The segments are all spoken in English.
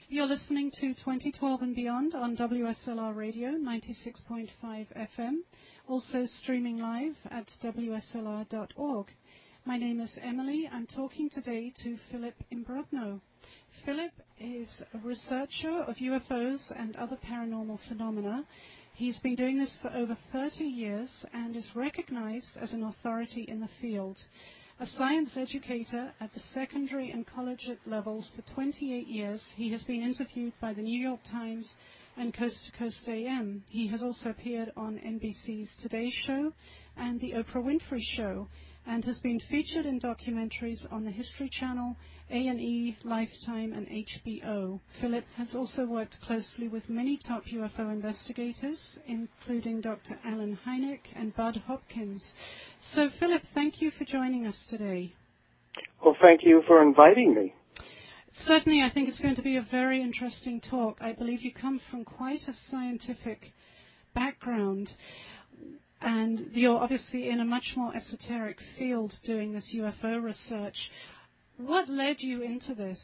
You're listening to 2012 and Beyond on WSLR Radio 96.5 FM, also streaming live at WSLR.org. My name is Emily. I'm talking today to Philip Imbrogno. Philip is a researcher of UFOs and other paranormal phenomena. He's been doing this for over 30 years and is recognized as an authority in the field. A science educator at the secondary and collegiate levels for 28 years, he has been interviewed by the New York Times and Coast to Coast AM. He has also appeared on NBC's Today Show and The Oprah Winfrey Show, and has been featured in documentaries on the History Channel, A&E, Lifetime, and HBO. Philip has also worked closely with many top UFO investigators, including Dr. Alan Hynek and Bud Hopkins. So, Philip, thank you for joining us today. Well, thank you for inviting me. Certainly, I think it's going to be a very interesting talk. I believe you come from quite a scientific background, and you're obviously in a much more esoteric field doing this UFO research. What led you into this?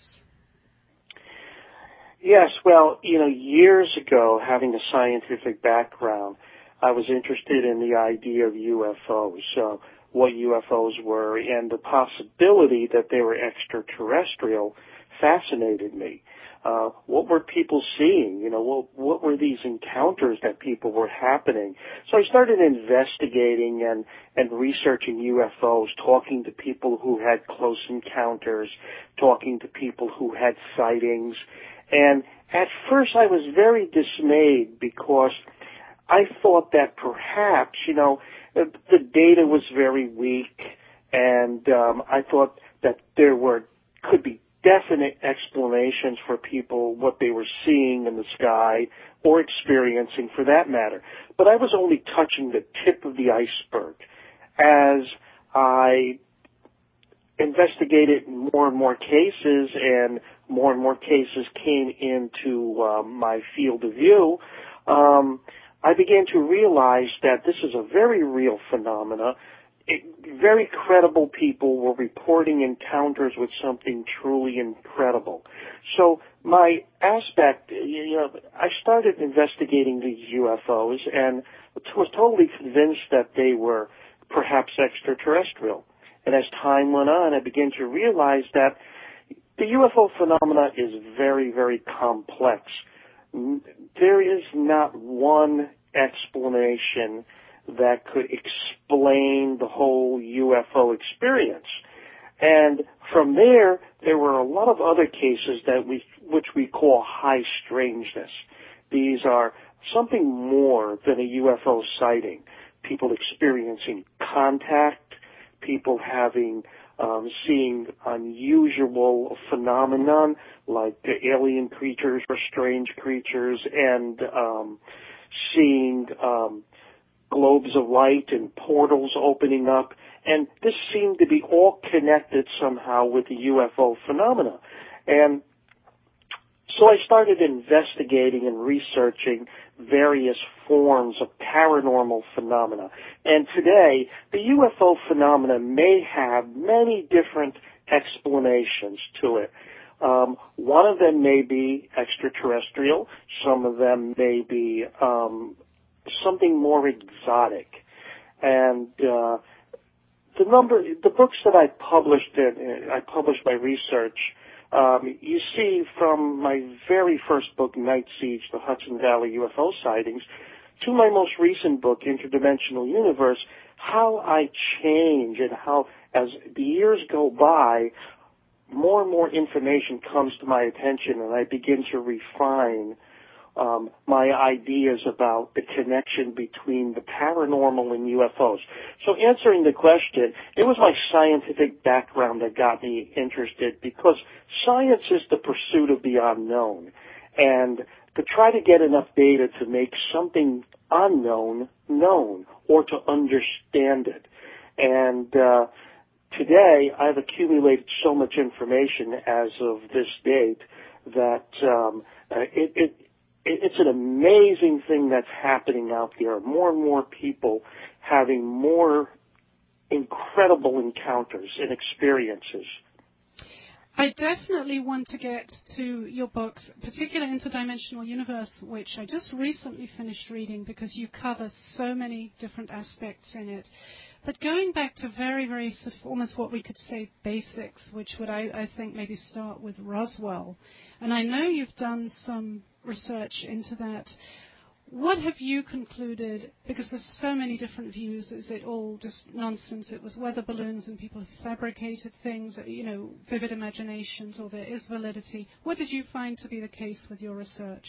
Yes, well, years ago, having a scientific background, I was interested in the idea of UFOs, what UFOs were, and the possibility that they were extraterrestrial fascinated me. What were people seeing? What were these encounters that people were happening? So I started investigating and researching UFOs, talking to people who had close encounters, talking to people who had sightings. And at first I was very dismayed because I thought that perhaps, the data was very weak, and I thought that there could be definite explanations for people, what they were seeing in the sky or experiencing for that matter. But I was only touching the tip of the iceberg. As I investigated more and more cases and more cases came into my field of view, I began to realize that this is a very real phenomena. Very credible people were reporting encounters with something truly incredible. So my aspect, I started investigating these UFOs and was totally convinced that they were perhaps extraterrestrial. And as time went on, I began to realize that the UFO phenomena is very, very complex. There is not one explanation that could explain the whole UFO experience. And from there were a lot of other cases which we call high strangeness. These are something more than a UFO sighting. People experiencing contact, people seeing unusual phenomenon like alien creatures or strange creatures, and seeing globes of light and portals opening up, and this seemed to be all connected somehow with the UFO phenomena. And so I started investigating and researching various forms of paranormal phenomena. And today, the UFO phenomena may have many different explanations to it. One of them may be extraterrestrial. Some of them may be something more exotic. And the books that I published my research, you see from my very first book, Night Siege, The Hudson Valley UFO Sightings, to my most recent book, Interdimensional Universe, how I change and how, as the years go by, more and more information comes to my attention, and I begin to refine my ideas about the connection between the paranormal and UFOs. So answering the question, it was my scientific background that got me interested, because science is the pursuit of the unknown. And to try to get enough data to make something unknown known or to understand it. And today I've accumulated so much information as of this date that it's an amazing thing that's happening out there. More and more people having more incredible encounters and experiences. I definitely want to get to your books, particularly Interdimensional Universe, which I just recently finished reading because you cover so many different aspects in it. But going back to very, very sort of almost what we could say basics, which would I think maybe start with Roswell. And I know you've done some research into that. What have you concluded? Because there's so many different views. Is it all just nonsense? It was weather balloons and people have fabricated things, vivid imaginations, or there is validity. What did you find to be the case with your research?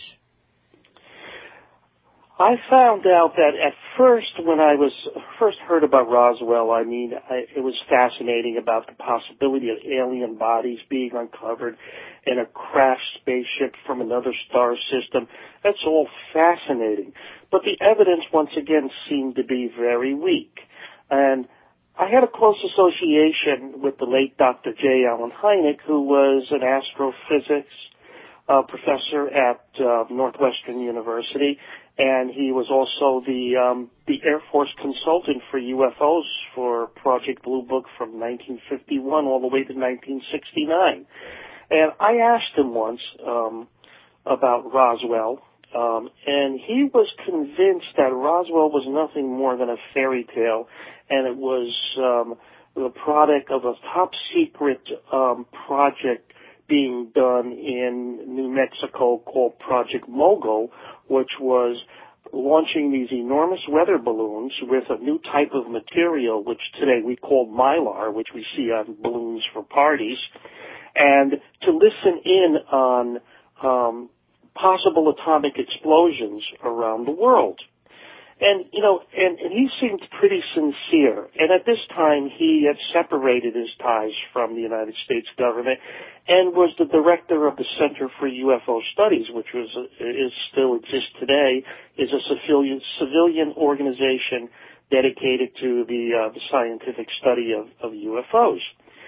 I found out that at first, when I first heard about Roswell, it was fascinating about the possibility of alien bodies being uncovered in a crashed spaceship from another star system. That's all fascinating. But the evidence, once again, seemed to be very weak. And I had a close association with the late Dr. J. Allen Hynek, who was an astrophysics professor at Northwestern University, and he was also the Air Force consultant for UFOs for Project Blue Book from 1951 all the way to 1969. And I asked him once about Roswell, and he was convinced that Roswell was nothing more than a fairy tale, and it was the product of a top-secret project being done in New Mexico called Project Mogul, which was launching these enormous weather balloons with a new type of material, which today we call mylar, which we see on balloons for parties, and to listen in on possible atomic explosions around the world. And he seemed pretty sincere. And at this time, he had separated his ties from the United States government and was the director of the Center for UFO Studies, which still exists today, is a civilian organization dedicated to the scientific study of UFOs.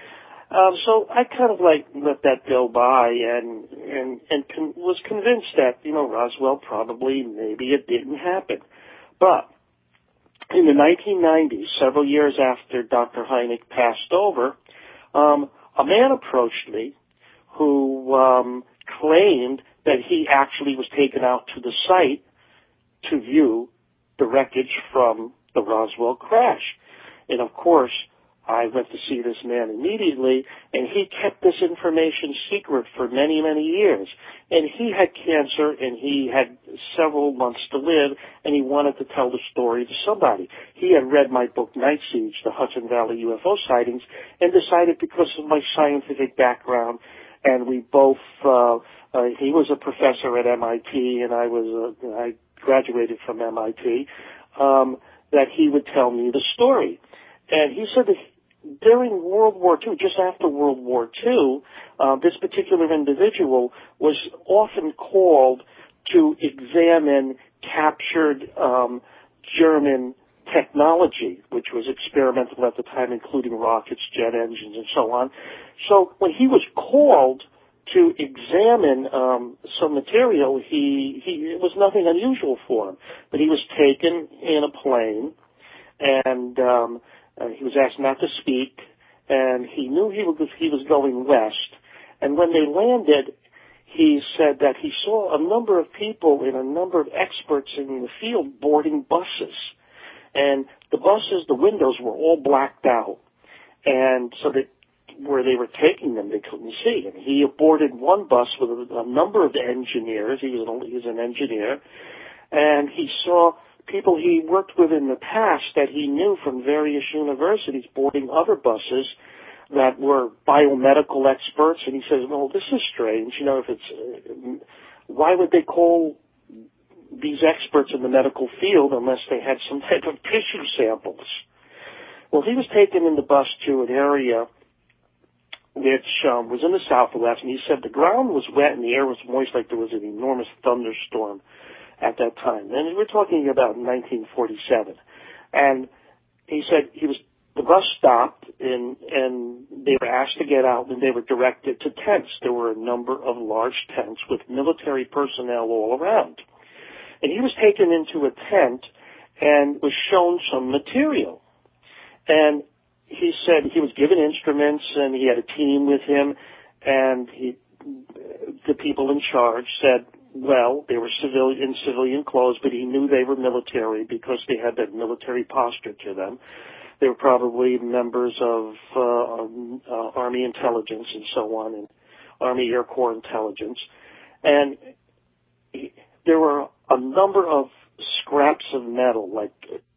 So I kind of let that go by and was convinced that, Roswell probably, maybe it didn't happen. But in the 1990s, several years after Dr. Hynek passed over, a man approached me who claimed that he actually was taken out to the site to view the wreckage from the Roswell crash. And of course, I went to see this man immediately, and he kept this information secret for many, many years. And he had cancer, and he had several months to live, and he wanted to tell the story to somebody. He had read my book, Night Siege, The Hudson Valley UFO Sightings, and decided because of my scientific background, and we both, he was a professor at MIT, and I graduated from MIT, that he would tell me the story. And he said that during World War II, just after World War II, this particular individual was often called to examine captured German technology, which was experimental at the time, including rockets, jet engines, and so on. So when he was called to examine some material, it was nothing unusual for him. But he was taken in a plane, and he was asked not to speak, and he knew he was going west. And when they landed, he said that he saw a number of people and a number of experts in the field boarding buses. And the buses, the windows were all blacked out. And so that where they were taking them, they couldn't see. And he boarded one bus with a number of engineers. He was an engineer. And he saw people he worked with in the past that he knew from various universities boarding other buses that were biomedical experts. And he says, well, this is strange. Why would they call these experts in the medical field unless they had some type of tissue samples? Well, he was taken in the bus to an area which was in the Southwest, and he said the ground was wet and the air was moist like there was an enormous thunderstorm at that time. And we're talking about 1947. And he said the bus stopped and they were asked to get out, and they were directed to tents. There were a number of large tents with military personnel all around. And he was taken into a tent and was shown some material. And he said he was given instruments and he had a team with him. and the people in charge said, well, they were in civilian clothes, but he knew they were military because they had that military posture to them. They were probably members of Army intelligence and so on, and Army Air Corps intelligence. And there were a number of scraps of metal, like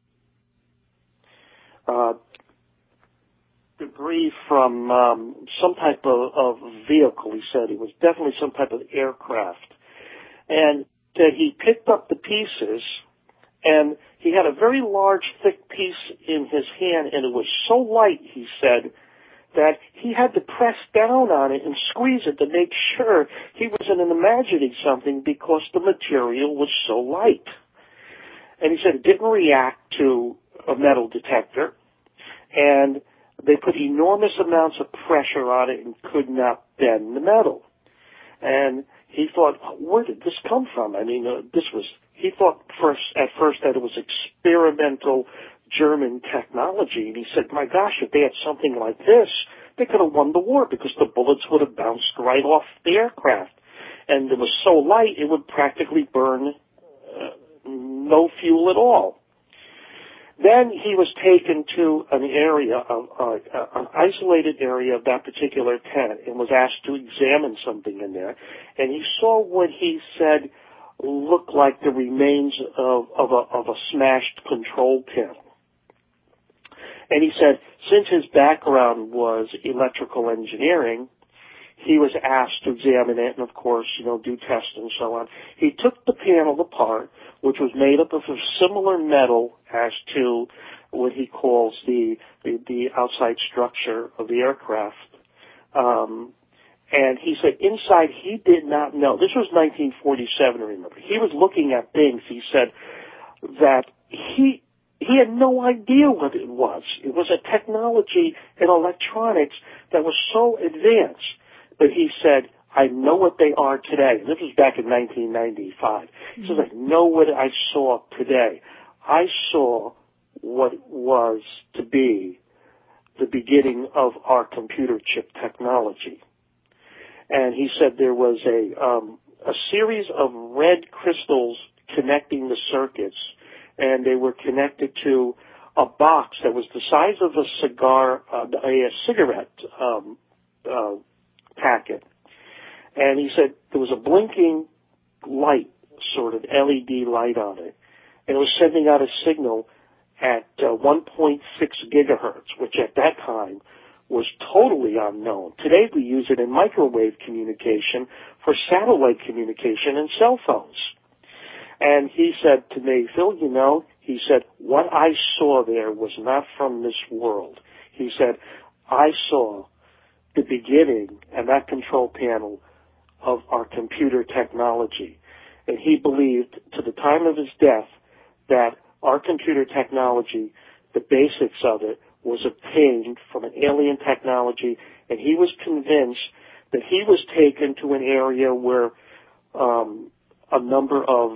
debris from some type of vehicle, he said. It was definitely some type of aircraft. And that he picked up the pieces, and he had a very large, thick piece in his hand, and it was so light, he said, that he had to press down on it and squeeze it to make sure he wasn't imagining something because the material was so light. And he said it didn't react to a metal detector, and they put enormous amounts of pressure on it and could not bend the metal. And he thought, where did this come from? I mean, he thought at first that it was experimental German technology. And he said, my gosh, if they had something like this, they could have won the war because the bullets would have bounced right off the aircraft. And it was so light, it would practically burn no fuel at all. Then he was taken to an area, an isolated area of that particular tent, and was asked to examine something in there. And he saw what he said looked like the remains of a smashed control panel. And he said, since his background was electrical engineering, he was asked to examine it and, of course, do tests and so on. He took the panel apart, which was made up of a similar metal as to what he calls the outside structure of the aircraft. And he said inside he did not know. This was 1947, remember. He was looking at things, he said, that he had no idea what it was. It was a technology in electronics that was so advanced. But he said, I know what they are today. And this was back in 1995. He says, I know what I saw today. I saw what was to be the beginning of our computer chip technology. And he said there was a series of red crystals connecting the circuits, and they were connected to a box that was the size of a cigarette packet. And he said there was a blinking light, sort of LED light on it, and it was sending out a signal at 1.6 gigahertz, which at that time was totally unknown. Today we use it in microwave communication for satellite communication and cell phones. And he said to me, Phil, he said, what I saw there was not from this world. He said, I saw the beginning and that control panel of our computer technology. And he believed to the time of his death that our computer technology, the basics of it, was obtained from an alien technology, and he was convinced that he was taken to an area where a number of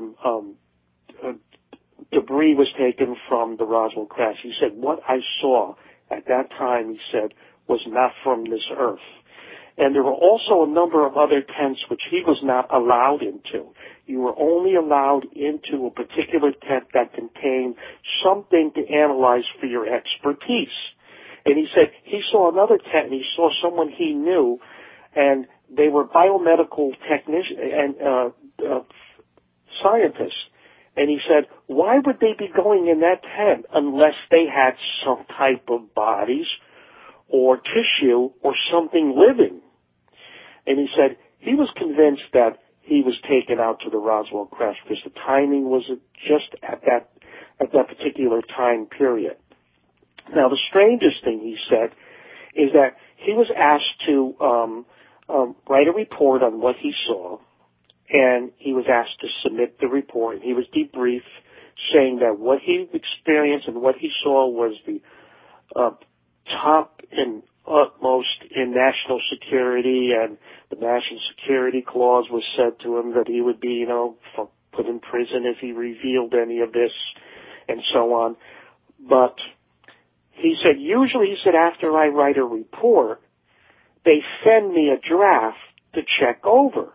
debris was taken from the Roswell crash. He said, what I saw at that time, he said, was not from this earth. And there were also a number of other tents which he was not allowed into. You were only allowed into a particular tent that contained something to analyze for your expertise. And he said he saw another tent and he saw someone he knew, and they were biomedical technicians and scientists. And he said, why would they be going in that tent unless they had some type of bodies or tissue or something living? And he said he was convinced that he was taken out to the Roswell crash because the timing was just at that particular time period. Now, the strangest thing he said is that he was asked to write a report on what he saw, and he was asked to submit the report. And he was debriefed, saying that what he experienced and what he saw was the top and utmost in national security, and the national security clause was said to him that he would be, put in prison if he revealed any of this, and so on. But he said, usually, after I write a report, they send me a draft to check over.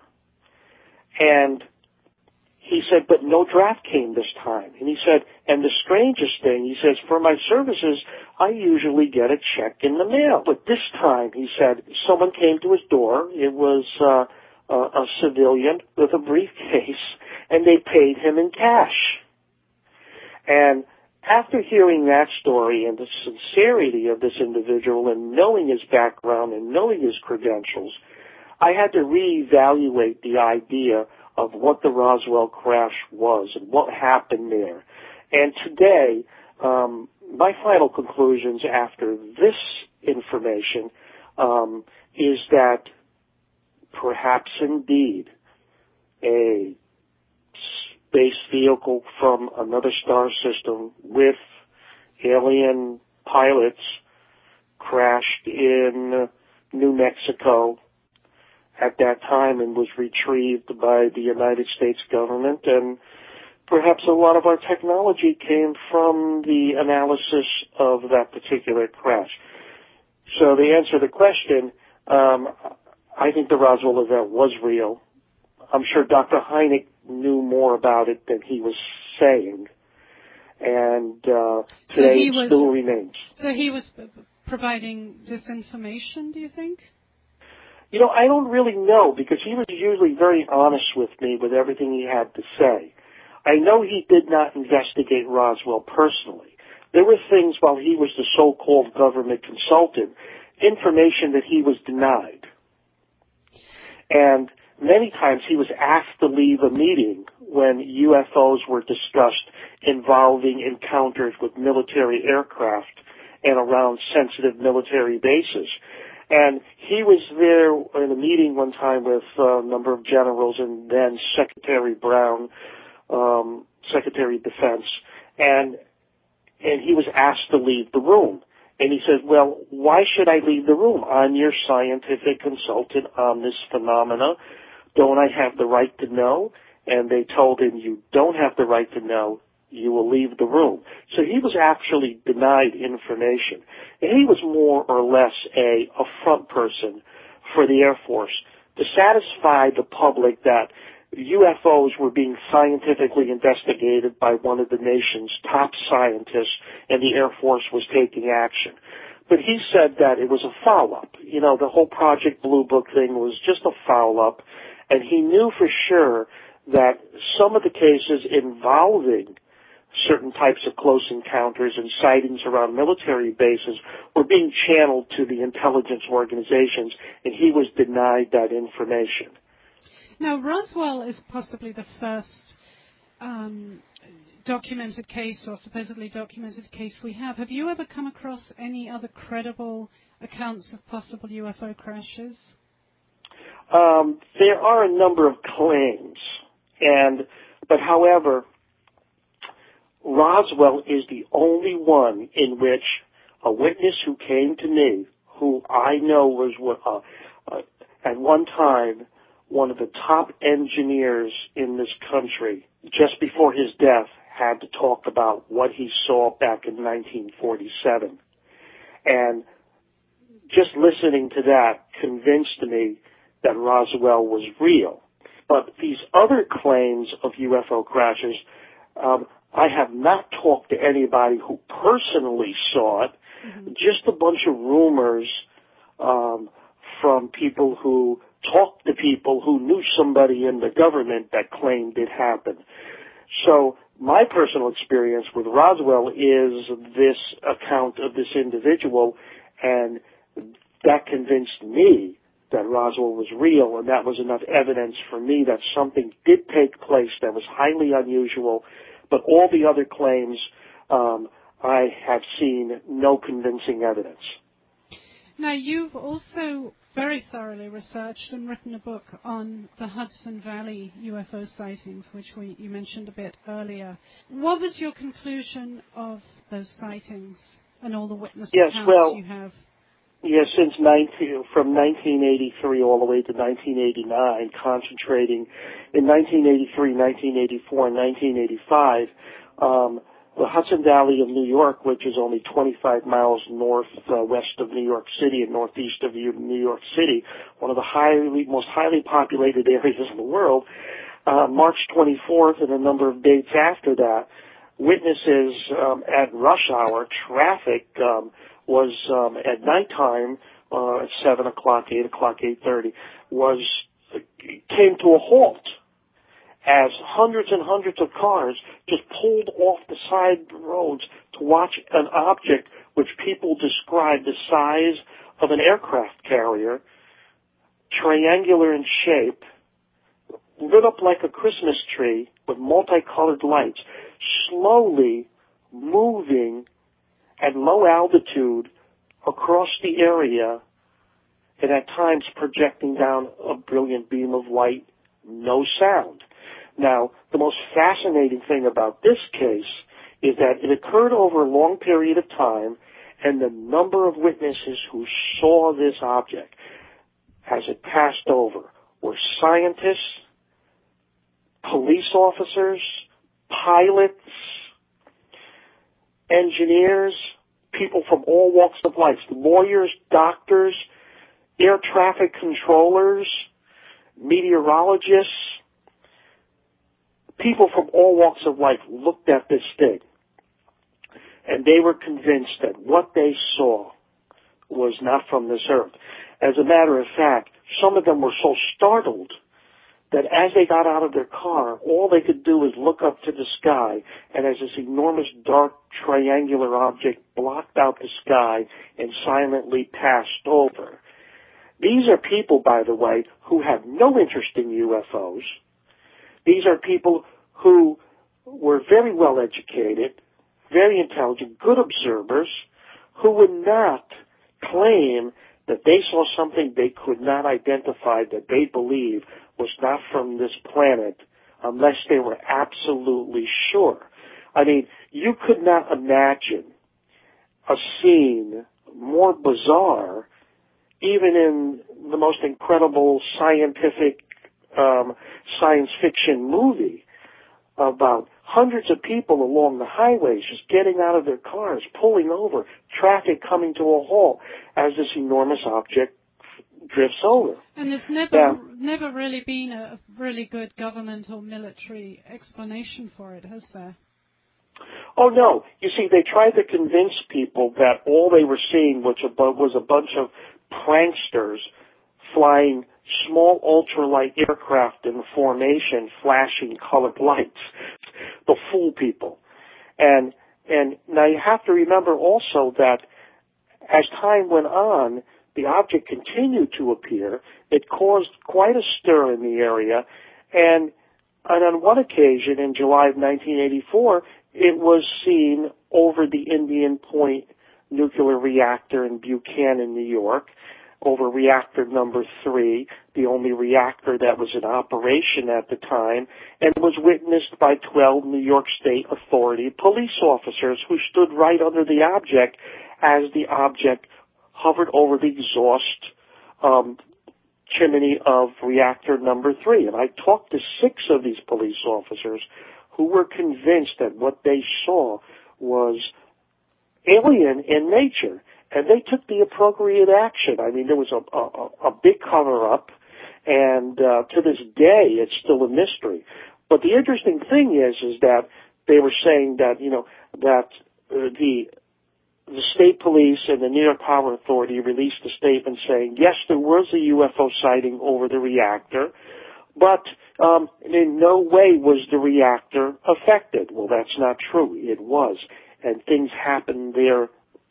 And he said, but no draft came this time. And he said, and the strangest thing, he says, for my services, I usually get a check in the mail. But this time, he said, someone came to his door. It was a civilian with a briefcase, and they paid him in cash. And after hearing that story and the sincerity of this individual and knowing his background and knowing his credentials, I had to reevaluate the idea of what the Roswell crash was and what happened there. And today, my final conclusions after this information is that perhaps indeed a space vehicle from another star system with alien pilots crashed in New Mexico at that time and was retrieved by the United States government, and perhaps a lot of our technology came from the analysis of that particular crash. So to answer the question, I think the Roswell event was real. I'm sure Dr. Hynek knew more about it than he was saying, and today it still remains. So he was providing disinformation, do you think? You know, I don't really know, because he was usually very honest with me with everything he had to say. I know he did not investigate Roswell personally. There were things while he was the so-called government consultant, information that he was denied. And many times he was asked to leave a meeting when UFOs were discussed involving encounters with military aircraft and around sensitive military bases. And he was there in a meeting one time with a number of generals and then Secretary Brown, Secretary of Defense, and he was asked to leave the room. And he said, well, why should I leave the room? I'm your scientific consultant on this phenomena. Don't I have the right to know? And they told him, you don't have the right to know. You will leave the room. So he was actually denied information. And he was more or less a front person for the Air Force to satisfy the public that UFOs were being scientifically investigated by one of the nation's top scientists, and the Air Force was taking action. But he said that it was a foul-up. You know, the whole Project Blue Book thing was just a foul-up, and he knew for sure that some of the cases involving certain types of close encounters and sightings around military bases were being channeled to the intelligence organizations, and he was denied that information. Now, Roswell is possibly the first documented case, or supposedly documented case we have. Have you ever come across any other credible accounts of possible UFO crashes? There are a number of claims, but however, Roswell is the only one in which a witness who came to me, who I know was at one time one of the top engineers in this country, just before his death, had to talk about what he saw back in 1947. And just listening to that convinced me that Roswell was real. But these other claims of UFO crashes, I have not talked to anybody who personally saw it, just a bunch of rumors from people who talked to people who knew somebody in the government that claimed it happened. So my personal experience with Roswell is this account of this individual, and that convinced me that Roswell was real, and that was enough evidence for me that something did take place that was highly unusual. But all the other claims, I have seen no convincing evidence. Now, you've also very thoroughly researched and written a book on the Hudson Valley UFO sightings, which you mentioned a bit earlier. What was your conclusion of those sightings and all the witness accounts you have? Yes, from 1983 all the way to 1989, concentrating in 1983, 1984, and 1985, the Hudson Valley of New York, which is only 25 miles northwest of New York City and northeast of New York City, one of the most highly populated areas in the world, March 24th and a number of dates after that, witnesses at rush hour traffic was at nighttime at 7 o'clock, 8 o'clock, 8:30 came to a halt as hundreds and hundreds of cars just pulled off the side roads to watch an object which people described the size of an aircraft carrier, triangular in shape, lit up like a Christmas tree with multicolored lights, slowly moving at low altitude across the area, and at times projecting down a brilliant beam of light, no sound. Now, the most fascinating thing about this case is that it occurred over a long period of time, and the number of witnesses who saw this object as it passed over were scientists, police officers, pilots, engineers, people from all walks of life, lawyers, doctors, air traffic controllers, meteorologists. People from all walks of life looked at this thing, and they were convinced that what they saw was not from this earth. As a matter of fact, some of them were so startled that as they got out of their car, all they could do was look up to the sky, and as this enormous dark triangular object blocked out the sky and silently passed over. These are people, by the way, who have no interest in UFOs. These are people who were very well educated, very intelligent, good observers, who would not claim that they saw something they could not identify, that they believe was not from this planet, unless they were absolutely sure. I mean, you could not imagine a scene more bizarre, even in the most incredible scientific science fiction movie, about hundreds of people along the highways just getting out of their cars, pulling over, traffic coming to a halt as this enormous object drifts over. And there's never really been a really good government or military explanation for it, has there? Oh, no. You see, they tried to convince people that all they were seeing was a bunch of pranksters flying small ultralight aircraft in formation, flashing colored lights, to fool people. And now you have to remember also that as time went on, the object continued to appear. It caused quite a stir in the area, and on one occasion in July of 1984, it was seen over the Indian Point nuclear reactor in Buchanan, New York, over reactor number 3, the only reactor that was in operation at the time, and was witnessed by 12 New York State Authority police officers who stood right under the object as the object hovered over the exhaust chimney of reactor number 3. And I talked to 6 of these police officers who were convinced that what they saw was alien in nature. And they took the appropriate action. I mean, there was a big cover-up, and to this day, it's still a mystery. But the interesting thing is that they were saying that, that the state police and the New York Power Authority released a statement saying, yes, there was a UFO sighting over the reactor, but in no way was the reactor affected. Well, that's not true. It was. And things happened there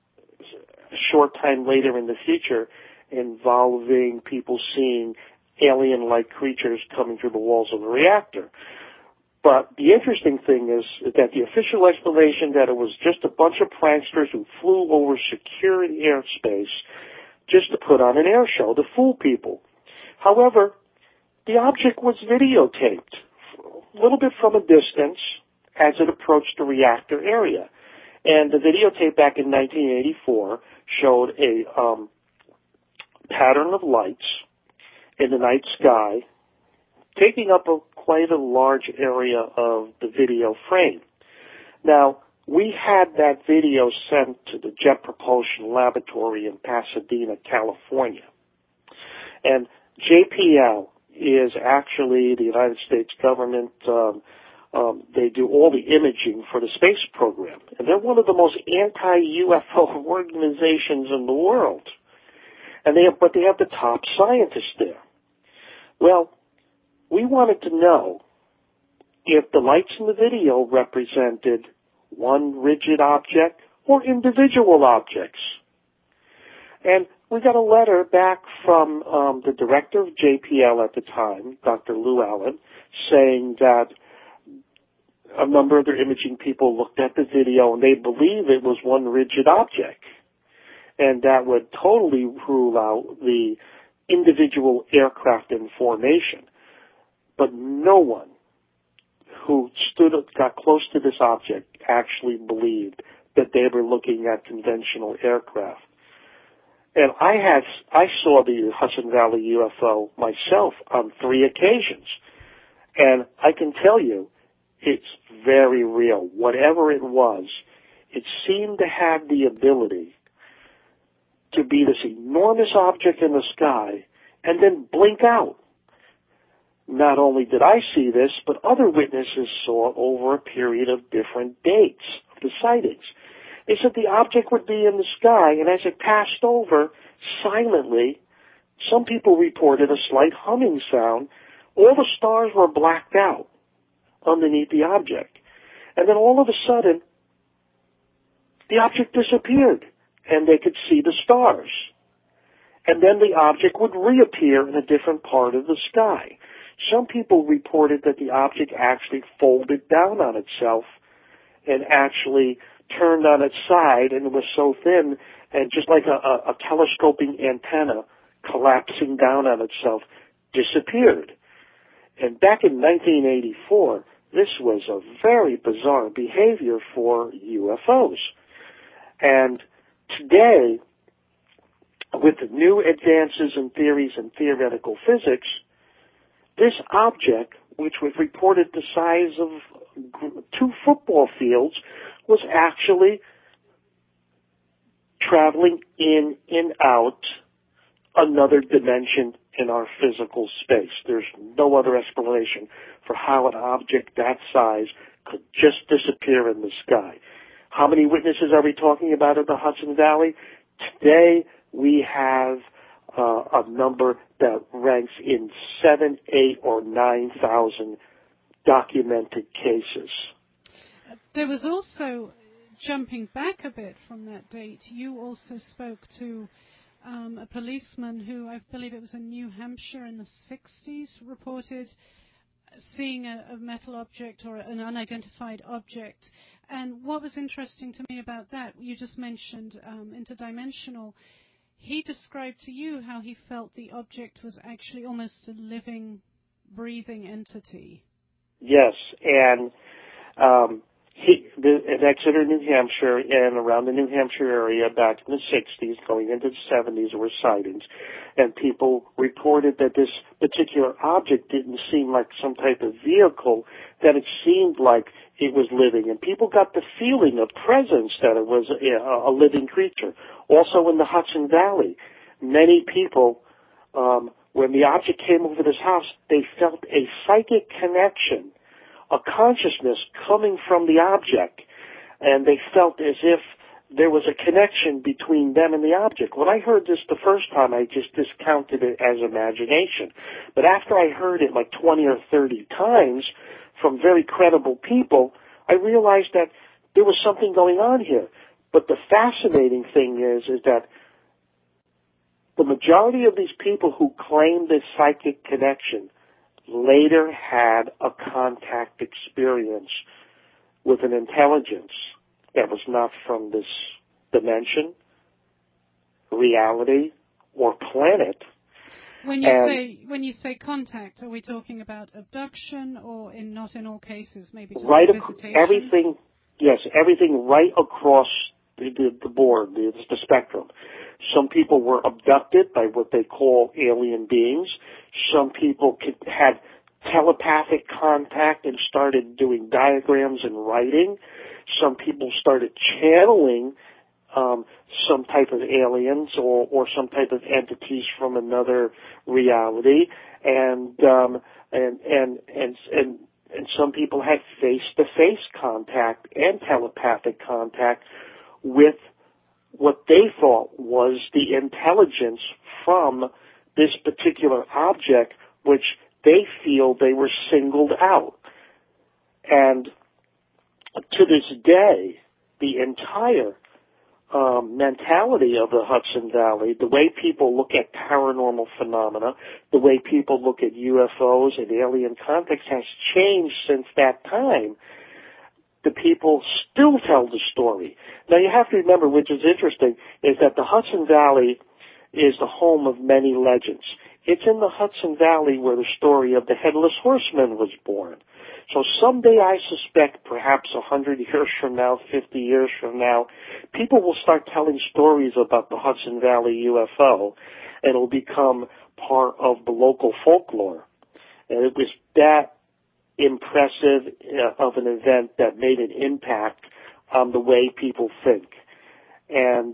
a short time later in the future involving people seeing alien-like creatures coming through the walls of the reactor. But the interesting thing is that the official explanation that it was just a bunch of pranksters who flew over secure airspace just to put on an air show to fool people. However, the object was videotaped a little bit from a distance as it approached the reactor area. And the videotape back in 1984 showed a pattern of lights in the night sky, taking up quite a large area of the video frame. Now, we had that video sent to the Jet Propulsion Laboratory in Pasadena, California. And JPL is actually the United States government. They do all the imaging for the space program. And they're one of the most anti-UFO organizations in the world. But they have the top scientists there. Well, we wanted to know if the lights in the video represented one rigid object or individual objects. And we got a letter back from the director of JPL at the time, Dr. Lou Allen, saying that a number of their imaging people looked at the video and they believe it was one rigid object. And that would totally rule out the individual aircraft in formation. But no one who got close to this object actually believed that they were looking at conventional aircraft. And I saw the Hudson Valley UFO myself on 3 occasions. And I can tell you, it's very real. Whatever it was, it seemed to have the ability to be this enormous object in the sky and then blink out. Not only did I see this, but other witnesses saw over a period of different dates of the sightings. They said the object would be in the sky, and as it passed over silently, some people reported a slight humming sound. All the stars were blacked out underneath the object. And then all of a sudden, the object disappeared, and they could see the stars. And then the object would reappear in a different part of the sky. Some people reported that the object actually folded down on itself and actually turned on its side, and it was so thin and just like a telescoping antenna collapsing down on itself, disappeared. And back in 1984, this was a very bizarre behavior for UFOs. And today, with the new advances in theories and theoretical physics, this object, which was reported the size of 2 football fields, was actually traveling in and out another dimension in our physical space. There's no other explanation for how an object that size could just disappear in the sky. How many witnesses are we talking about in the Hudson Valley? Today we have a number that ranks in 7, 8, or 9,000 documented cases. There was also, jumping back a bit from that date, you also spoke to a policeman who, I believe it was in New Hampshire in the 60s, reported seeing a metal object or an unidentified object. And what was interesting to me about that, you just mentioned interdimensional. He described to you how he felt the object was actually almost a living, breathing entity. Yes, and in Exeter, New Hampshire, and around the New Hampshire area back in the 60s, going into the 70s, there were sightings, and people reported that this particular object didn't seem like some type of vehicle, that it seemed like it was living, and people got the feeling of presence that it was a living creature. Also in the Hudson Valley, many people, when the object came over this house, they felt a psychic connection, a consciousness coming from the object, and they felt as if there was a connection between them and the object. When I heard this the first time, I just discounted it as imagination. But after I heard it like 20 or 30 times from very credible people, I realized that there was something going on here. But the fascinating thing is that the majority of these people who claim this psychic connection later had a contact experience with an intelligence that was not from this dimension, reality, or planet. When you say contact, are we talking about abduction, or not in all cases, maybe just visitation? Everything right across the board, the spectrum. Some people were abducted by what they call alien beings. Some people had telepathic contact and started doing diagrams and writing. Some people started channeling some type of aliens or some type of entities from another reality, and some people had face-to-face contact and telepathic contact with what they thought was the intelligence from this particular object, which they feel they were singled out. And to this day, the entire mentality of the Hudson Valley, the way people look at paranormal phenomena, the way people look at UFOs and alien contacts has changed since that time. The people still tell the story. Now you have to remember, which is interesting, is that the Hudson Valley is the home of many legends. It's in the Hudson Valley where the story of the Headless Horseman was born. So someday, I suspect, perhaps 100 years from now, 50 years from now, people will start telling stories about the Hudson Valley UFO, and it'll become part of the local folklore. And it was that impressive of an event that made an impact on the way people think. And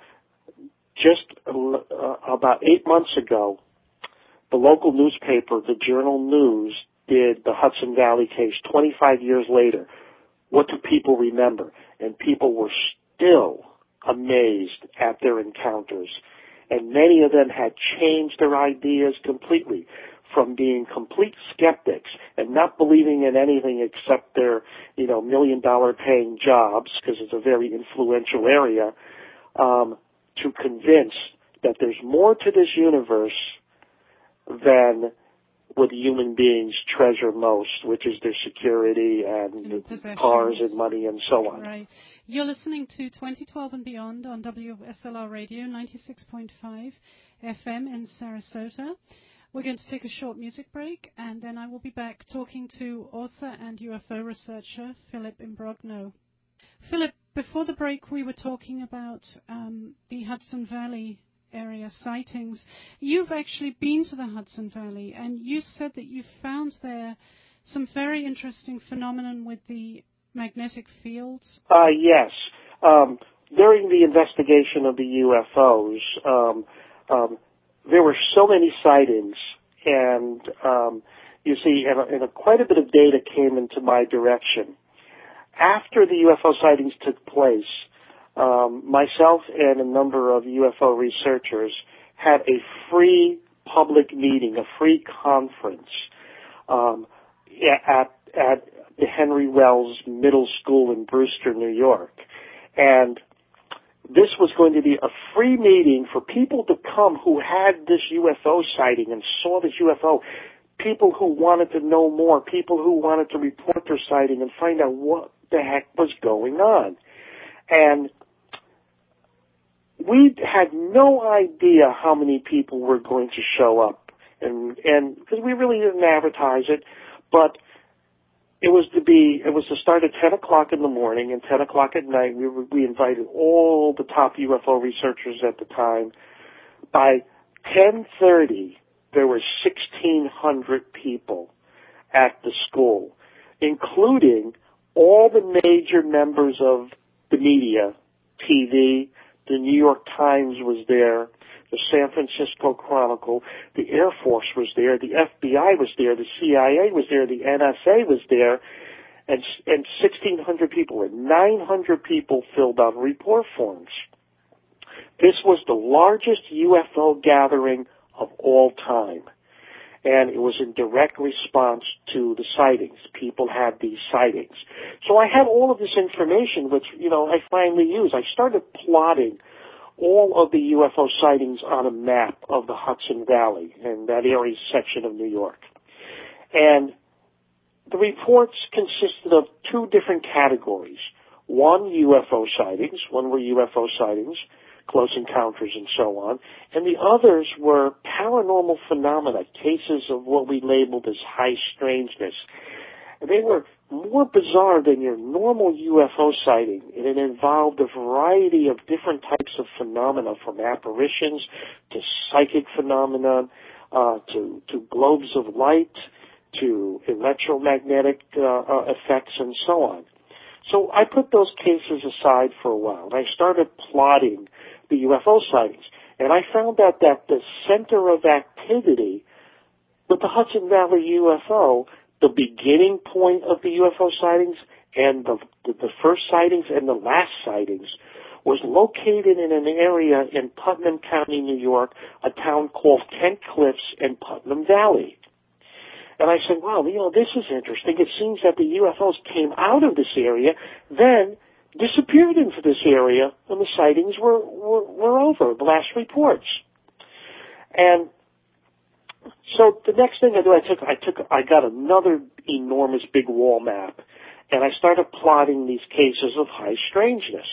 just about 8 months ago, the local newspaper, the Journal News, did the Hudson Valley case 25 years later. What do people remember? And people were still amazed at their encounters. And many of them had changed their ideas completely, from being complete skeptics and not believing in anything except their, $1 million paying jobs, because it's a very influential area, to convinced that there's more to this universe than what human beings treasure most, which is their security and cars and money and so on. Right. You're listening to 2012 and Beyond on WSLR Radio 96.5 FM in Sarasota. We're going to take a short music break, and then I will be back talking to author and UFO researcher Philip Imbrogno. Philip, before the break we were talking about the Hudson Valley area sightings. You've actually been to the Hudson Valley, and you said that you found there some very interesting phenomenon with the magnetic fields. Yes. During the investigation of the UFOs, there were so many sightings, and you see, quite a bit of data came into my direction. After the UFO sightings took place, myself and a number of UFO researchers had a free public meeting, a free conference at the Henry Wells Middle School in Brewster, New York. And this was going to be a free meeting for people to come who had this UFO sighting and saw this UFO, people who wanted to know more, people who wanted to report their sighting and find out what the heck was going on. And we had no idea how many people were going to show up, and because we really didn't advertise it, but it was to start at 10 o'clock in the morning, and 10 o'clock at night. We invited all the top UFO researchers at the time. By 10:30, there were 1,600 people at the school, including all the major members of the media, TV. The New York Times was there, the San Francisco Chronicle, the Air Force was there, the FBI was there, the CIA was there, the NSA was there, and 1,600 people, and 900 people filled out report forms. This was the largest UFO gathering of all time, and it was in direct response to the sightings. People had these sightings. So I had all of this information, which, I finally used. I started plotting all of the UFO sightings on a map of the Hudson Valley and that area section of New York. And the reports consisted of two different categories. One, UFO sightings. One were UFO sightings, close encounters, and so on. And the others were paranormal phenomena, cases of what we labeled as high strangeness. And they were more bizarre than your normal UFO sighting, and it involved a variety of different types of phenomena, from apparitions to psychic phenomena, to globes of light, to electromagnetic effects, and so on. So I put those cases aside for a while, and I started plotting the UFO sightings. And I found out that the center of activity with the Hudson Valley UFO, the beginning point of the UFO sightings and the first sightings and the last sightings was located in an area in Putnam County, New York, a town called Kent Cliffs in Putnam Valley. And I said, wow, this is interesting. It seems that the UFOs came out of this area, then disappeared into this area, and the sightings were over, the last reports. And so the next thing I do, I got another enormous big wall map, and I started plotting these cases of high strangeness.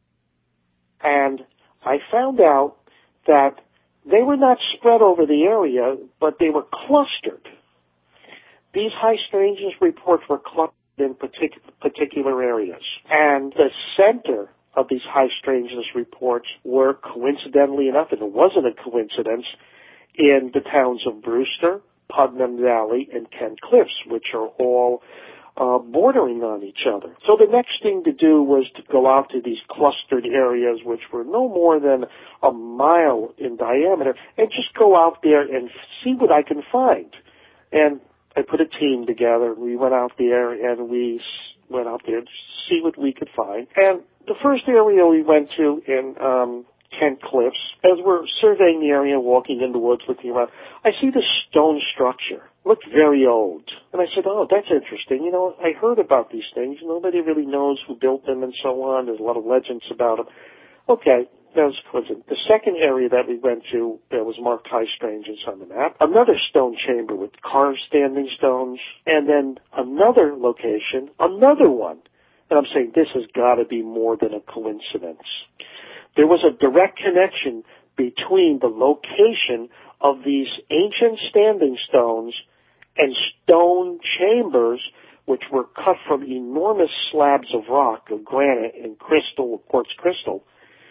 And I found out that they were not spread over the area, but they were clustered. These high strangeness reports were clustered in particular areas. And the center of these high strangeness reports were, coincidentally enough, and it wasn't a coincidence, in the towns of Brewster, Putnam Valley, and Kent Cliffs, which are all bordering on each other. So the next thing to do was to go out to these clustered areas, which were no more than a mile in diameter, and just go out there and see what I can find. And I put a team together. We went out there and we went out there to see what we could find. And the first area we went to in Kent Cliffs, as we're surveying the area, walking in the woods, looking around, I see this stone structure. Looked very old. And I said, oh, that's interesting. I heard about these things. Nobody really knows who built them and so on. There's a lot of legends about them. Okay, that was coincident. The second area that we went to that was marked high strangeness on the map, another stone chamber with carved standing stones, and then another location, another one. And I'm saying this has got to be more than a coincidence. There was a direct connection between the location of these ancient standing stones and stone chambers, which were cut from enormous slabs of rock, of granite and crystal, quartz crystal,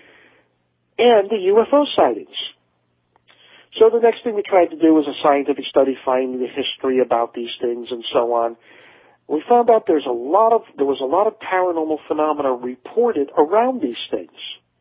and the UFO sightings. So the next thing we tried to do was a scientific study, finding the history about these things and so on. We found out there was a lot of paranormal phenomena reported around these things.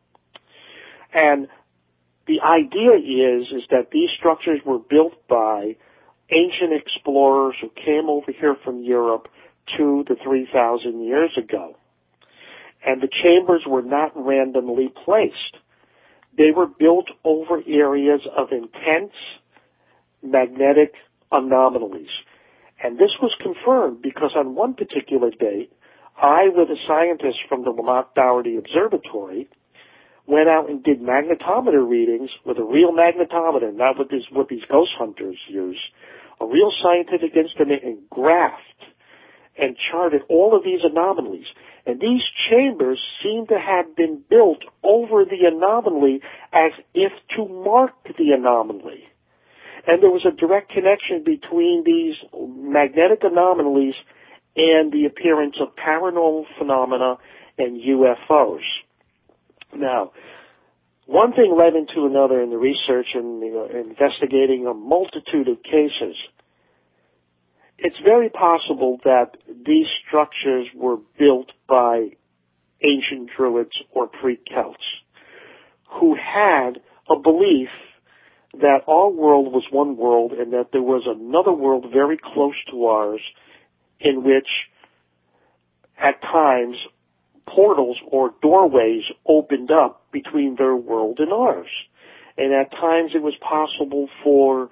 And the idea is that these structures were built by ancient explorers who came over here from Europe 2,000 to 3,000 years ago. And the chambers were not randomly placed. They were built over areas of intense magnetic anomalies. And this was confirmed because on one particular date, I, with a scientist from the Lamont Doherty Observatory, went out and did magnetometer readings with a real magnetometer, not what these ghost hunters use, a real scientific instrument, and graphed and charted all of these anomalies. And these chambers seem to have been built over the anomaly as if to mark the anomaly. And there was a direct connection between these magnetic anomalies and the appearance of paranormal phenomena and UFOs. Now, one thing led into another in the research and investigating a multitude of cases. It's very possible that these structures were built by ancient Druids or pre-Celts who had a belief that our world was one world and that there was another world very close to ours in which at times portals or doorways opened up between their world and ours. And at times it was possible for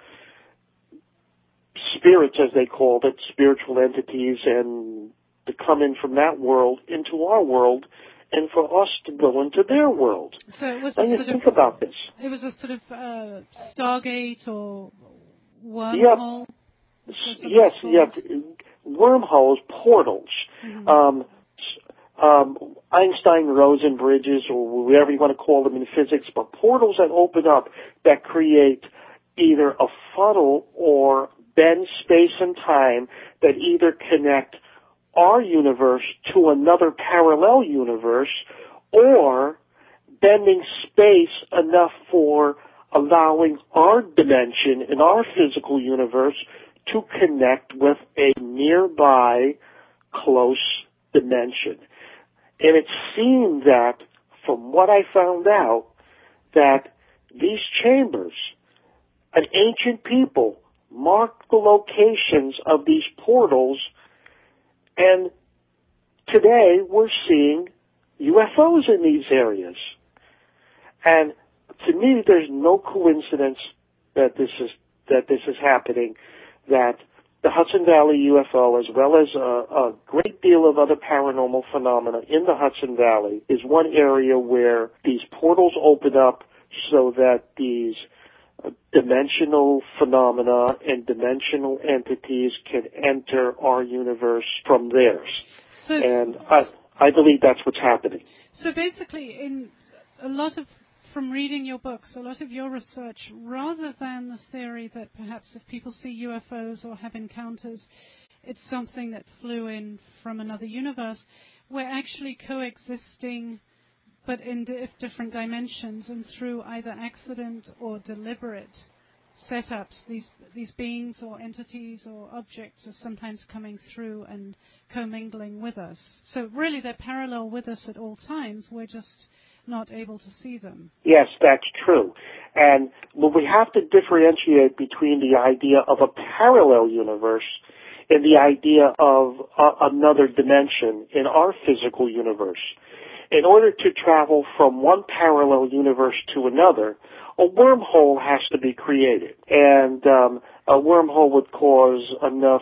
spirits, as they called it, spiritual entities, and to come in from that world into our world and for us to go into their world. So it was think about this. It was a sort of Stargate or wormhole? Yep. Yes. Wormholes, portals. Mm-hmm. Einstein-Rosen bridges, or whatever you want to call them in physics, but portals that open up that create either a funnel or bend space and time that either connect our universe to another parallel universe or bending space enough for allowing our dimension in our physical universe to connect with a nearby close dimension. And it seemed that, from what I found out, that these chambers, an ancient people, marked the locations of these portals, and today we're seeing UFOs in these areas. And to me, there's no coincidence that this is happening, that the Hudson Valley UFO, as well as a great deal of other paranormal phenomena in the Hudson Valley, is one area where these portals open up so that these dimensional phenomena and dimensional entities can enter our universe from theirs. And I believe that's what's happening. So basically, in a lot of, from reading your books, a lot of your research, rather than the theory that perhaps if people see UFOs or have encounters, it's something that flew in from another universe, we're actually coexisting, but in different dimensions, and through either accident or deliberate setups, these beings or entities or objects are sometimes coming through and commingling with us. So really they're parallel with us at all times. We're just not able to see them. Yes, that's true. And we have to differentiate between the idea of a parallel universe and the idea of another dimension in our physical universe. In order to travel from one parallel universe to another, a wormhole has to be created. And a wormhole would cause enough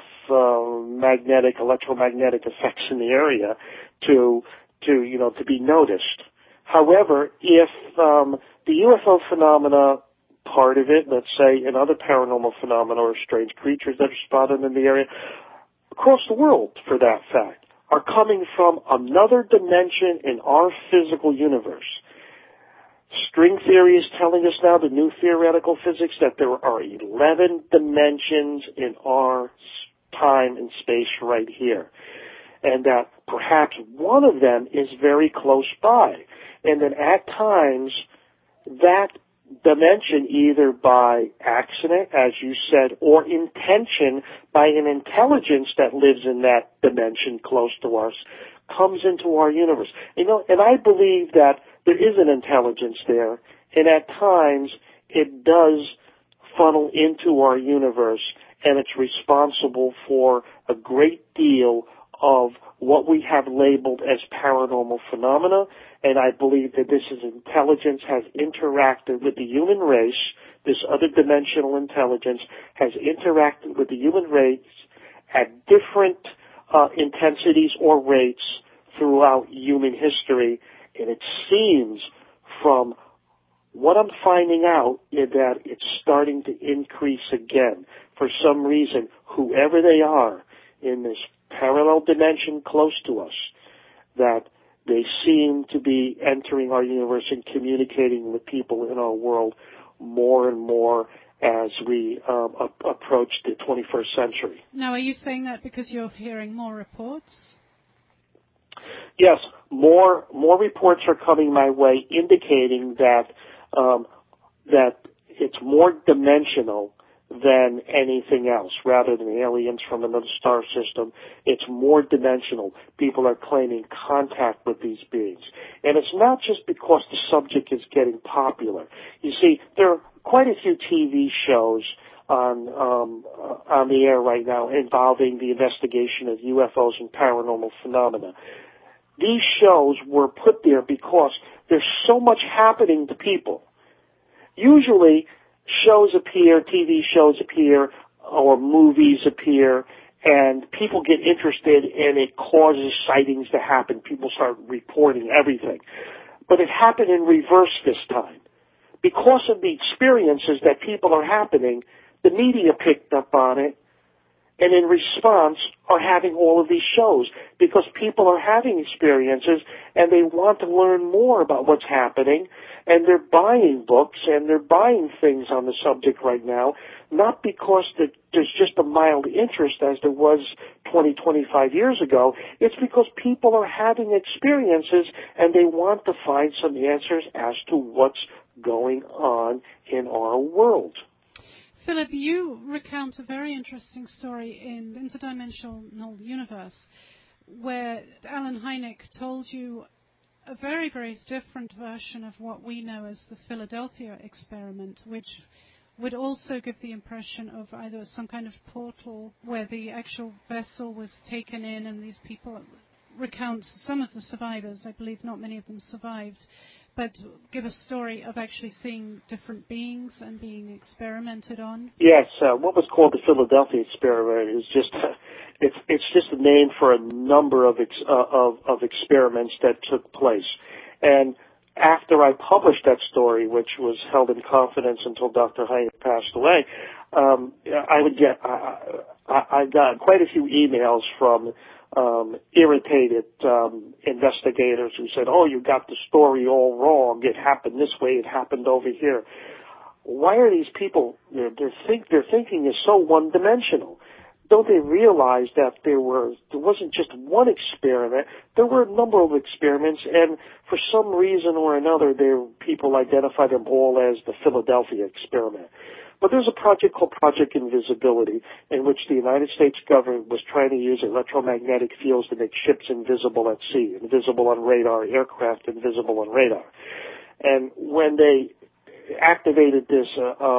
electromagnetic effects in the area to be noticed. However, if the UFO phenomena, part of it, let's say, and other paranormal phenomena or strange creatures that are spotted in the area, across the world for that fact, are coming from another dimension in our physical universe. String theory is telling us now, the new theoretical physics, that there are 11 dimensions in our time and space right here. And that perhaps one of them is very close by. And then at times, that dimension, either by accident, as you said, or intention by an intelligence that lives in that dimension close to us, comes into our universe. And I believe that there is an intelligence there, and at times it does funnel into our universe, and it's responsible for a great deal of what we have labeled as paranormal phenomena, and I believe that this intelligence has interacted with the human race. This other dimensional intelligence has interacted with the human race at different intensities or rates throughout human history, and it seems from what I'm finding out is that it's starting to increase again. For some reason, whoever they are in this parallel dimension close to us, that they seem to be entering our universe and communicating with people in our world more and more as we approach the 21st century. Now, are you saying that because you're hearing more reports? Yes, more reports are coming my way indicating that that it's more dimensional than anything else. Rather than aliens from another star system, it's more dimensional. People are claiming contact with these beings. And it's not just because the subject is getting popular. You see, there are quite a few TV shows on the air right now involving the investigation of UFOs and paranormal phenomena. These shows were put there because there's so much happening to people. Usually, shows appear, TV shows appear, or movies appear, and people get interested, and it causes sightings to happen. People start reporting everything. But it happened in reverse this time. Because of the experiences that people are having, the media picked up on it, and in response are having all of these shows because people are having experiences and they want to learn more about what's happening, and they're buying books and they're buying things on the subject right now, not because there's just a mild interest as there was 20, 25 years ago. It's because people are having experiences and they want to find some answers as to what's going on in our world. Philip, you recount a very interesting story in the Interdimensional Universe where Alan Hynek told you a very, very different version of what we know as the Philadelphia experiment, which would also give the impression of either some kind of portal where the actual vessel was taken in and these people recount some of the survivors. I believe not many of them survived, but give a story of actually seeing different beings and being experimented on. Yes, what was called the Philadelphia experiment is just it's just a name for a number of experiments that took place. And after I published that story, which was held in confidence until Dr. Hynek passed away, I got quite a few emails from irritated investigators who said, "Oh, you got the story all wrong. It happened this way. It happened over here." Why are these people? Their thinking is so one-dimensional. Don't they realize that there wasn't just one experiment? There were a number of experiments, and for some reason or another, people identify them all as the Philadelphia experiment. But there's a project called Project Invisibility, in which the United States government was trying to use electromagnetic fields to make ships invisible at sea, invisible on radar, aircraft invisible on radar. And when they activated this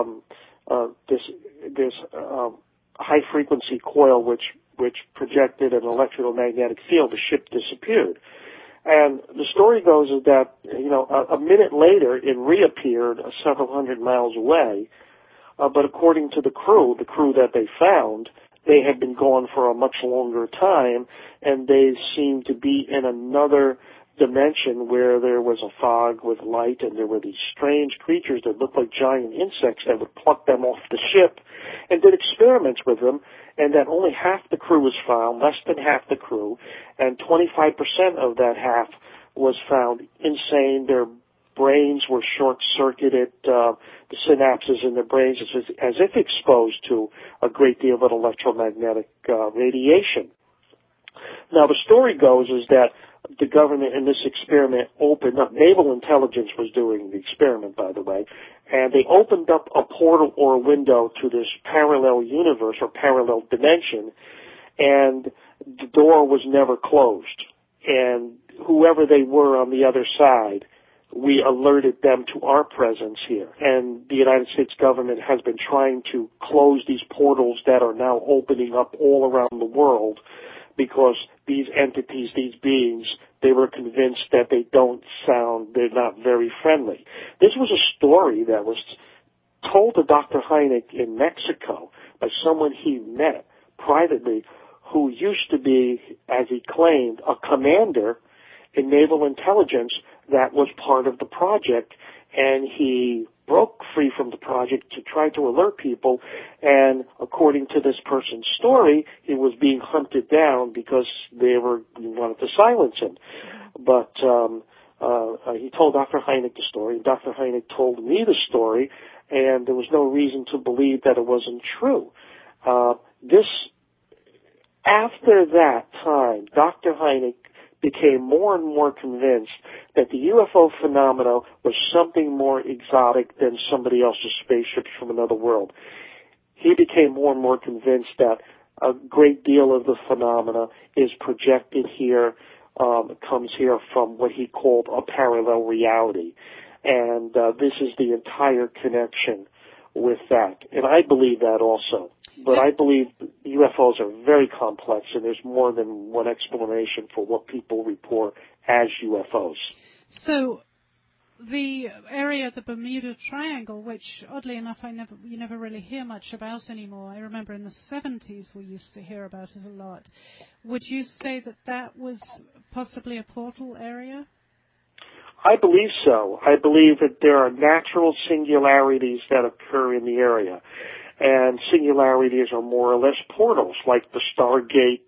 high frequency coil, which projected an electromagnetic field, the ship disappeared. And the story goes is that a minute later it reappeared several hundred miles away. But according to the crew that they found, they had been gone for a much longer time, and they seemed to be in another dimension where there was a fog with light, and there were these strange creatures that looked like giant insects that would pluck them off the ship, and did experiments with them, and that only half the crew was found, less than half the crew, and 25% of that half was found insane. Their brains were short-circuited, the synapses in their brains as if exposed to a great deal of electromagnetic radiation. Now, the story goes is that the government in this experiment opened up, Naval Intelligence was doing the experiment, by the way, and they opened up a portal or a window to this parallel universe or parallel dimension, and the door was never closed. And whoever they were on the other side, we alerted them to our presence here. And the United States government has been trying to close these portals that are now opening up all around the world, because these entities, these beings, they were convinced that they're not very friendly. This was a story that was told to Dr. Hynek in Mexico by someone he met privately, who used to be, as he claimed, a commander in Naval Intelligence that was part of the project, and he broke free from the project to try to alert people, and according to this person's story, he was being hunted down because they wanted to silence him. But he told Dr. Hynek the story, and Dr. Hynek told me the story, and there was no reason to believe that it wasn't true. After that time, Dr. Hynek became more and more convinced that the UFO phenomena was something more exotic than somebody else's spaceships from another world. He became more and more convinced that a great deal of the phenomena is projected here, comes here from what he called a parallel reality. And this is the entire connection with that. And I believe that also. But I believe UFOs are very complex, and there's more than one explanation for what people report as UFOs. So the area, the Bermuda Triangle, which oddly enough you never really hear much about anymore. I remember in the 70s we used to hear about it a lot. Would you say that was possibly a portal area? I believe so. I believe that there are natural singularities that occur in the area. And singularities are more or less portals, like the Stargate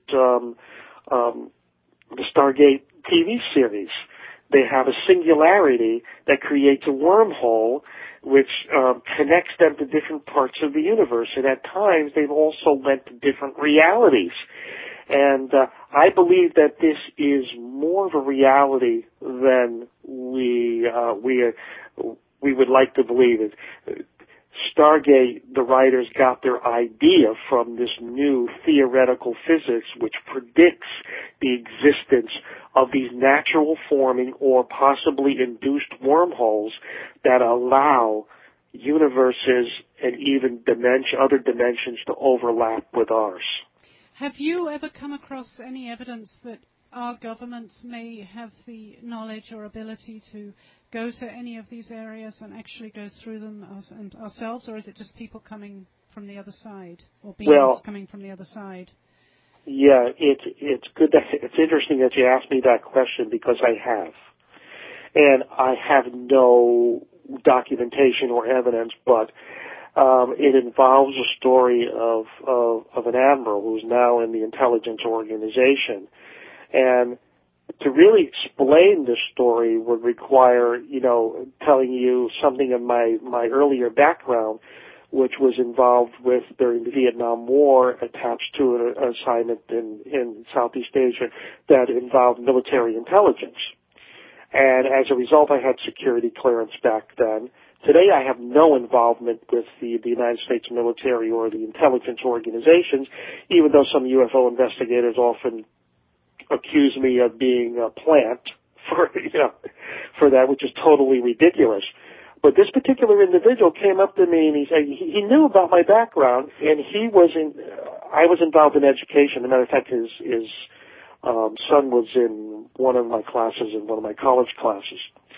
TV series. They have a singularity that creates a wormhole, which connects them to different parts of the universe. And at times, they've also went to different realities. And I believe that this is more of a reality than we would like to believe it. Stargate, the writers got their idea from this new theoretical physics which predicts the existence of these natural forming or possibly induced wormholes that allow universes and even other dimensions to overlap with ours. Have you ever come across any evidence that our governments may have the knowledge or ability to go to any of these areas and actually go through them ourselves, or is it just people coming from the other side, or beings coming from the other side? Yeah, it's good. It's interesting that you asked me that question because I have, and I have no documentation or evidence, but it involves a story of an admiral who's now in the intelligence organization. And to really explain this story would require, telling you something of my earlier background, which was involved with during the Vietnam War, attached to an assignment in Southeast Asia that involved military intelligence. And as a result, I had security clearance back then. Today, I have no involvement with the United States military or the intelligence organizations, even though some UFO investigators often accuse me of being a plant for that, which is totally ridiculous. But this particular individual came up to me and he said he knew about my background, and I was involved in education. As a matter of fact, his son was in one of my classes, in one of my college classes.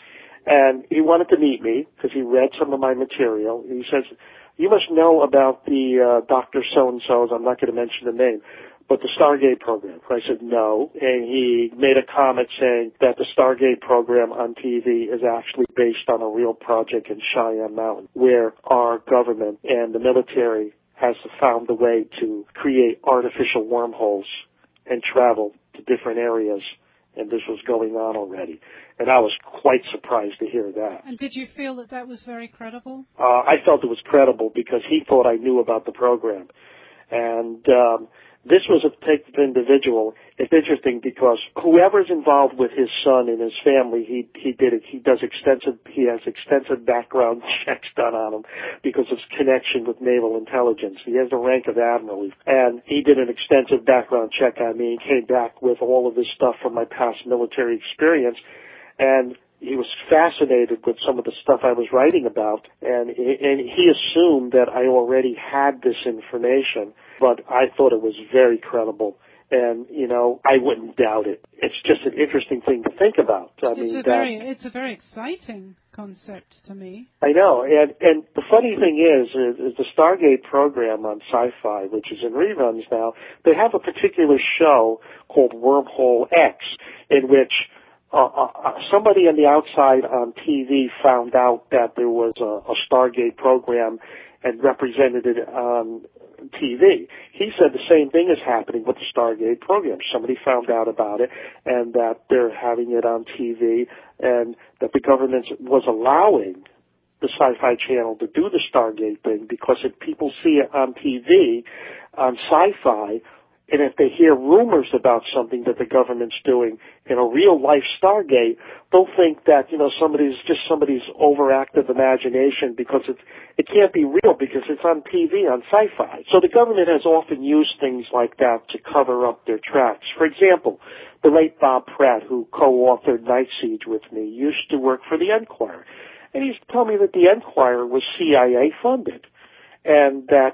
And he wanted to meet me because he read some of my material. He says, "You must know about the Dr. So-and-so's, I'm not going to mention the name, but the Stargate program." I said, "No." And he made a comment saying that the Stargate program on TV is actually based on a real project in Cheyenne Mountain, where our government and the military has found a way to create artificial wormholes and travel to different areas, and this was going on already. And I was quite surprised to hear that. And did you feel that was very credible? I felt it was credible because he thought I knew about the program. And this was a type of individual. It's interesting because whoever's involved with his son and his family, he did it. He has extensive background checks done on him because of his connection with naval intelligence. He has the rank of admiral, and he did an extensive background check on me and came back with all of this stuff from my past military experience. And he was fascinated with some of the stuff I was writing about, and he assumed that I already had this information, but I thought it was very credible. And, I wouldn't doubt it. It's just an interesting thing to think about. It's a very exciting concept to me. I know. And the funny thing is the Stargate program on Sci-Fi, which is in reruns now, they have a particular show called Wormhole X, in which somebody on the outside on TV found out that there was a Stargate program and represented it on TV. He said the same thing is happening with the Stargate program. Somebody found out about it and that they're having it on TV, and that the government was allowing the Sci-Fi Channel to do the Stargate thing because if people see it on TV, on Sci-Fi, and if they hear rumors about something that the government's doing in a real-life Stargate, they'll think that, somebody's overactive imagination because it can't be real because it's on TV, on Sci-Fi. So the government has often used things like that to cover up their tracks. For example, the late Bob Pratt, who co-authored Night Siege with me, used to work for the Enquirer. And he used to tell me that the Enquirer was CIA funded and that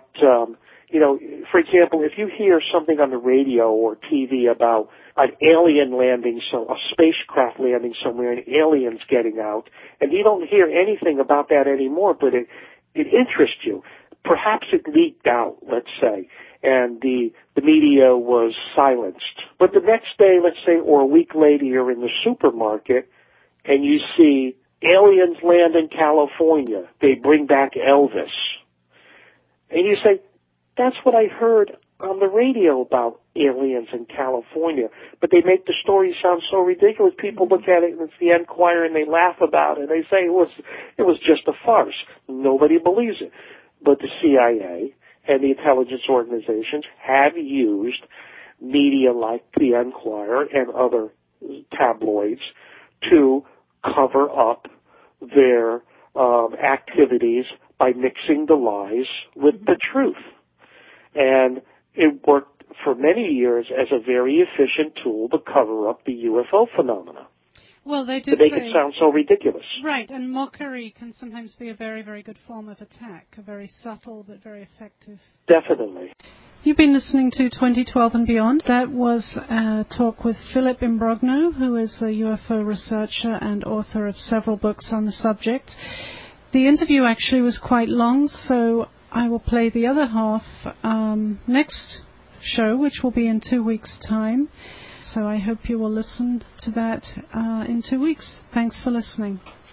for example, if you hear something on the radio or TV about an alien landing, a spacecraft landing somewhere and aliens getting out, and you don't hear anything about that anymore, but it interests you. Perhaps it leaked out, let's say, and the media was silenced. But the next day, let's say, or a week later, you're in the supermarket and you see aliens land in California. They bring back Elvis. And you say, that's what I heard on the radio about aliens in California. But they make the story sound so ridiculous. People look at it and it's the Enquirer and they laugh about it. They say it was just a farce. Nobody believes it. But the CIA and the intelligence organizations have used media like the Enquirer and other tabloids to cover up their activities by mixing the lies with the truth. And it worked for many years as a very efficient tool to cover up the UFO phenomena. Well, they do to make it sound so ridiculous. Right, and mockery can sometimes be a very, very good form of attack, a very subtle but very effective. Definitely. You've been listening to 2012 and Beyond. That was a talk with Philip Imbrogno, who is a UFO researcher and author of several books on the subject. The interview actually was quite long, so I will play the other half next show, which will be in 2 weeks' time. So I hope you will listen to that in 2 weeks. Thanks for listening.